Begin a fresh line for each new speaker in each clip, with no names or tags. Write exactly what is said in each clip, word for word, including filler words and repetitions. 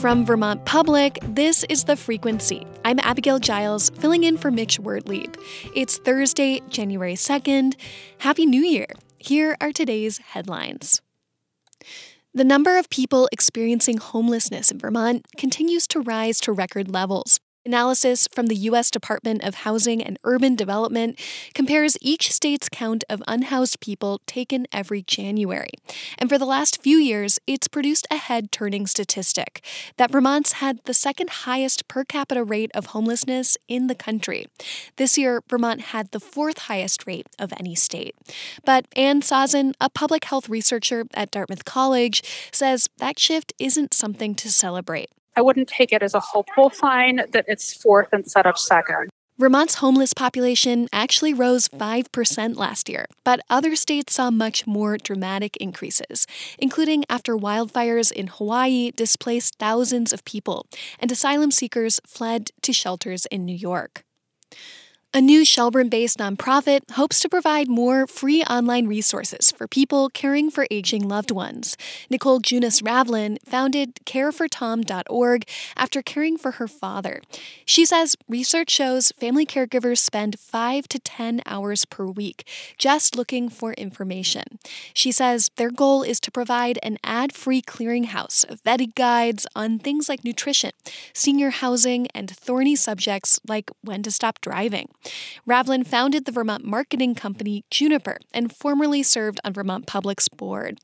From Vermont Public, this is The Frequency. I'm Abigail Giles, filling in for Mitch Wertlieb. It's Thursday, January second. Happy New Year. Here are today's headlines. The number of people experiencing homelessness in Vermont continues to rise to record levels. Analysis from the U S Department of Housing and Urban Development compares each state's count of unhoused people taken every January. And for the last few years, it's produced a head-turning statistic that Vermont's had the second highest per capita rate of homelessness in the country. This year, Vermont had the fourth highest rate of any state. But Ann Sazin, a public health researcher at Dartmouth College, says that shift isn't something to celebrate.
I wouldn't take it as a hopeful sign that it's fourth instead of second.
Vermont's homeless population actually rose five percent last year, but other states saw much more dramatic increases, including after wildfires in Hawaii displaced thousands of people and asylum seekers fled to shelters in New York. A new Shelburne-based nonprofit hopes to provide more free online resources for people caring for aging loved ones. Nicole Junis-Ravlin founded care for tom dot org after caring for her father. She says research shows family caregivers spend five to ten hours per week just looking for information. She says their goal is to provide an ad-free clearinghouse of vetted guides on things like nutrition, senior housing, and thorny subjects like when to stop driving. Ravlin founded the Vermont marketing company Juniper and formerly served on Vermont Public's board.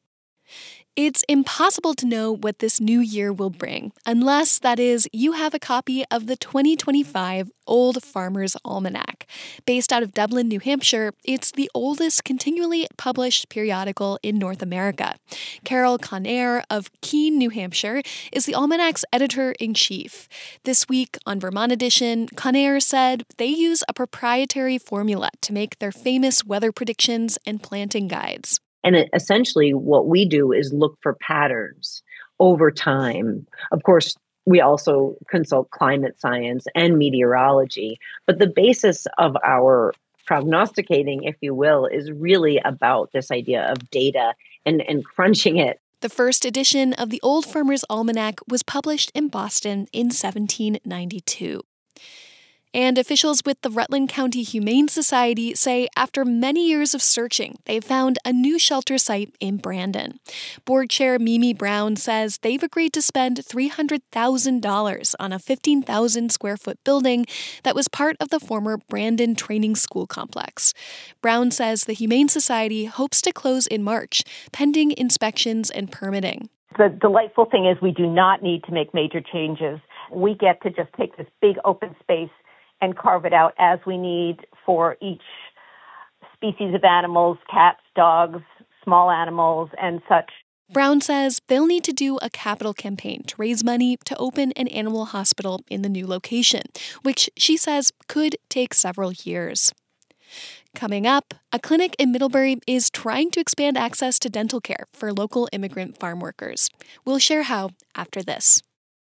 It's impossible to know what this new year will bring, unless, that is, you have a copy of the twenty twenty-five Old Farmer's Almanac. Based out of Dublin, New Hampshire, it's the oldest continually published periodical in North America. Carol Conair of Keene, New Hampshire, is the Almanac's editor-in-chief. This week on Vermont Edition, Conair said they use a proprietary formula to make their famous weather predictions and planting guides.
And it, essentially what we do is look for patterns over time. Of course, we also consult climate science and meteorology, but the basis of our prognosticating, if you will, is really about this idea of data and, and crunching it.
The first edition of the Old Farmer's Almanac was published in Boston in seventeen ninety-two. And officials with the Rutland County Humane Society say after many years of searching, they've found a new shelter site in Brandon. Board Chair Mimi Brown says they've agreed to spend three hundred thousand dollars on a fifteen thousand square foot building that was part of the former Brandon Training School complex. Brown says the Humane Society hopes to close in March, pending inspections and permitting.
The delightful thing is we do not need to make major changes. We get to just take this big open space and carve it out as we need for each species of animals, cats, dogs, small animals, and such.
Brown says they'll need to do a capital campaign to raise money to open an animal hospital in the new location, which she says could take several years. Coming up, a clinic in Middlebury is trying to expand access to dental care for local immigrant farm workers. We'll share how after this.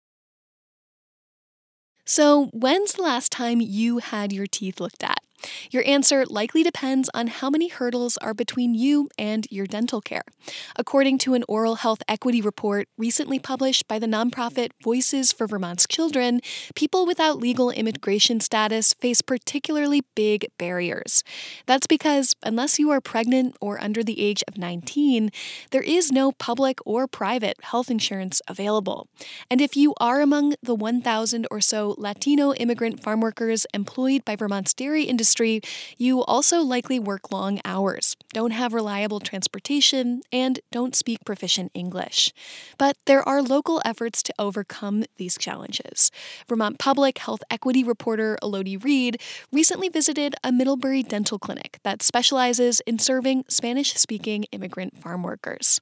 So, when's the last time you had your teeth looked at? Your answer likely depends on how many hurdles are between you and your dental care. According to an oral health equity report recently published by the nonprofit Voices for Vermont's Children, people without legal immigration status face particularly big barriers. That's because unless you are pregnant or under the age of nineteen, there is no public or private health insurance available. And if you are among the one thousand or so Latino immigrant farm workers employed by Vermont's dairy industry, you also likely work long hours, don't have reliable transportation, and don't speak proficient English. But there are local efforts to overcome these challenges. Vermont Public Health Equity reporter Elodie Reed recently visited a Middlebury dental clinic that specializes in serving Spanish-speaking immigrant farm workers.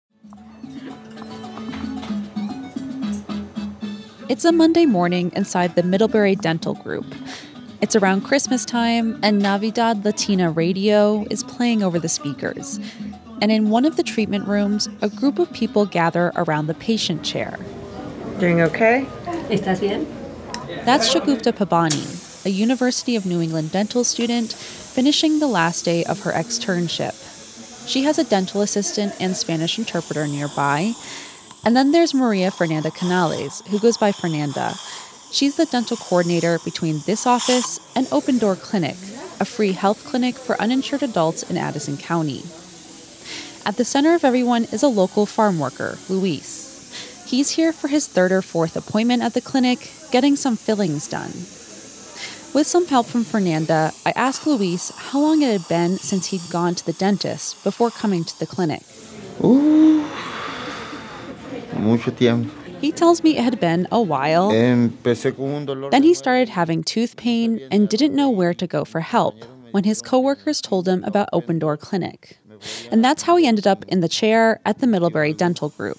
It's a Monday morning inside the Middlebury Dental Group. It's around Christmas time, and Navidad Latina radio is playing over the speakers. And in one of the treatment rooms, a group of people gather around the patient chair.
Doing okay?
¿Estás bien?
That's Shagufta Pabani, a University of New England dental student finishing the last day of her externship. She has a dental assistant and Spanish interpreter nearby, And then there's Maria Fernanda Canales, who goes by Fernanda. She's the dental coordinator between this office and Open Door Clinic, a free health clinic for uninsured adults in Addison County. At the center of everyone is a local farm worker, Luis. He's here for his third or fourth appointment at the clinic, getting some fillings done. With some help from Fernanda, I asked Luis how long it had been since he'd gone to the dentist before coming to the clinic.
Uh, mucho tiempo.
He tells me it had been a while. Then he started having tooth pain and didn't know where to go for help when his coworkers told him about Open Door Clinic. And that's how he ended up in the chair at the Middlebury Dental Group.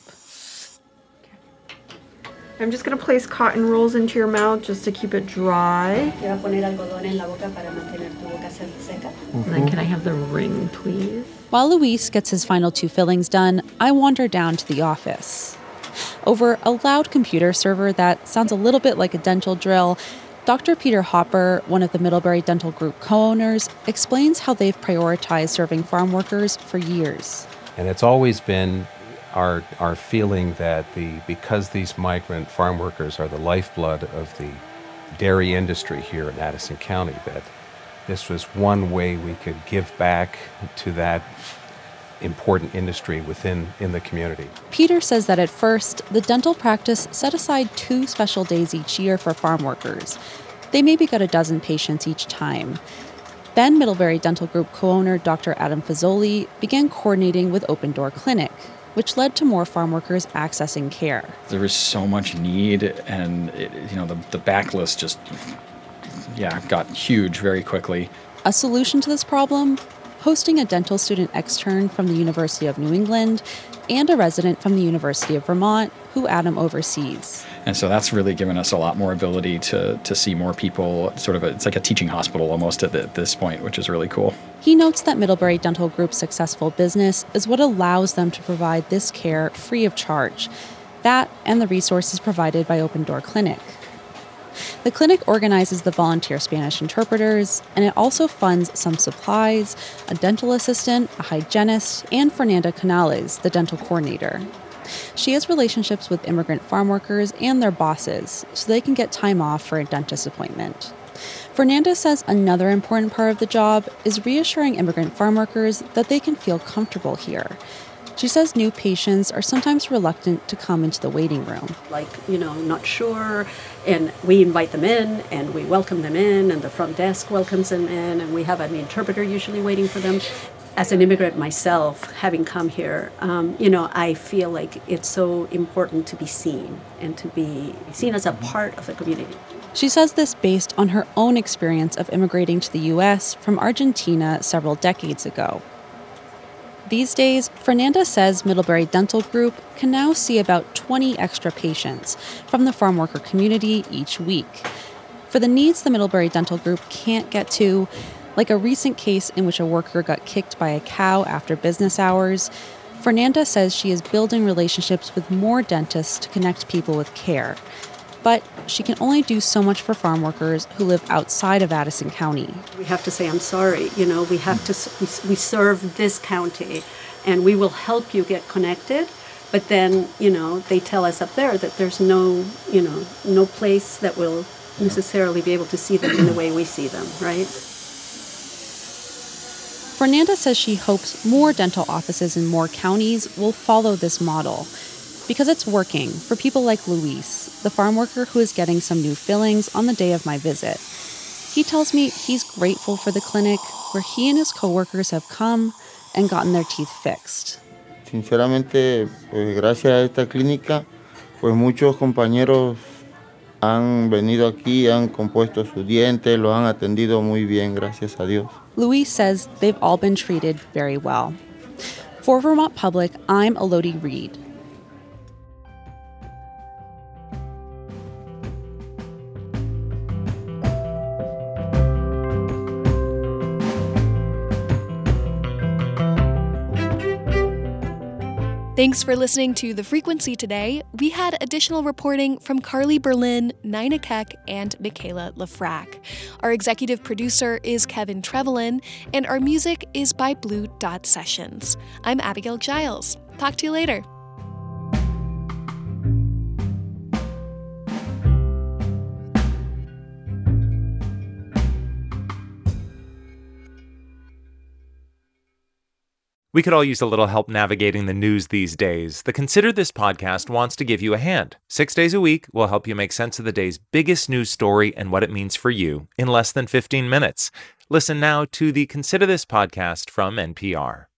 I'm just going to place cotton rolls into your mouth just to keep it dry. And then can I have the ring, please?
While Luis gets his final two fillings done, I wander down to the office. Over a loud computer server that sounds a little bit like a dental drill, Doctor Peter Hopper, one of the Middlebury Dental Group co-owners, explains how they've prioritized serving farm workers for years.
And it's always been our our feeling that the because these migrant farm workers are the lifeblood of the dairy industry here in Addison County, that this was one way we could give back to that important industry within in the community.
Peter says that at first, the dental practice set aside two special days each year for farm workers. They maybe got a dozen patients each time. Then Middlebury Dental Group co-owner Doctor Adam Fazzoli began coordinating with Open Door Clinic, which led to more farm workers accessing care.
There was so much need, and it, you know the, the backlist just yeah got huge very quickly.
A solution to this problem? Hosting a dental student extern from the University of New England and a resident from the University of Vermont, who Adam oversees.
And so that's really given us a lot more ability to to see more people. Sort of, a, it's like a teaching hospital almost at, the, at this point, which is really cool.
He notes that Middlebury Dental Group's successful business is what allows them to provide this care free of charge. That and the resources provided by Open Door Clinic. The clinic organizes the volunteer Spanish interpreters, and it also funds some supplies, a dental assistant, a hygienist, and Fernanda Canales, the dental coordinator. She has relationships with immigrant farm workers and their bosses, so they can get time off for a dentist appointment. Fernanda says another important part of the job is reassuring immigrant farm workers that they can feel comfortable here. She says new patients are sometimes reluctant to come into the waiting room.
Like, you know, not sure, and we invite them in, and we welcome them in, and the front desk welcomes them in, and we have an interpreter usually waiting for them. As an immigrant myself, having come here, um, you know, I feel like it's so important to be seen and to be seen as a part of the community.
She says this based on her own experience of immigrating to the U S from Argentina several decades ago. These days, Fernanda says Middlebury Dental Group can now see about twenty extra patients from the farm worker community each week. For the needs the Middlebury Dental Group can't get to, like a recent case in which a worker got kicked by a cow after business hours, Fernanda says she is building relationships with more dentists to connect people with care. But she can only do so much for farm workers who live outside of Addison County.
We have to say, I'm sorry, you know, we have to, we, we serve this county, and we will help you get connected. But then, you know, they tell us up there that there's no, you know, no place that will necessarily be able to see them in the way we see them, right?
Fernanda says she hopes more dental offices in more counties will follow this model, because it's working for people like Luis, the farm worker who is getting some new fillings on the day of my visit. He tells me he's grateful for the clinic where he and his coworkers have come and gotten their teeth fixed.
Sinceramente, pues gracias a esta clínica, pues muchos compañeros han venido aquí, han compuesto sus dientes, los han atendido muy bien, gracias a Dios.
Luis says they've all been treated very well. For Vermont Public, I'm Elodie Reed.
Thanks for listening to The Frequency today. We had additional reporting from Carly Berlin, Nina Keck, and Michaela Lafrac. Our executive producer is Kevin Trevelin, and our music is by Blue Dot Sessions. I'm Abigail Giles. Talk to you later.
We could all use a little help navigating the news these days. The Consider This podcast wants to give you a hand. Six days a week, we'll help you make sense of the day's biggest news story and what it means for you in less than fifteen minutes. Listen now to the Consider This podcast from N P R.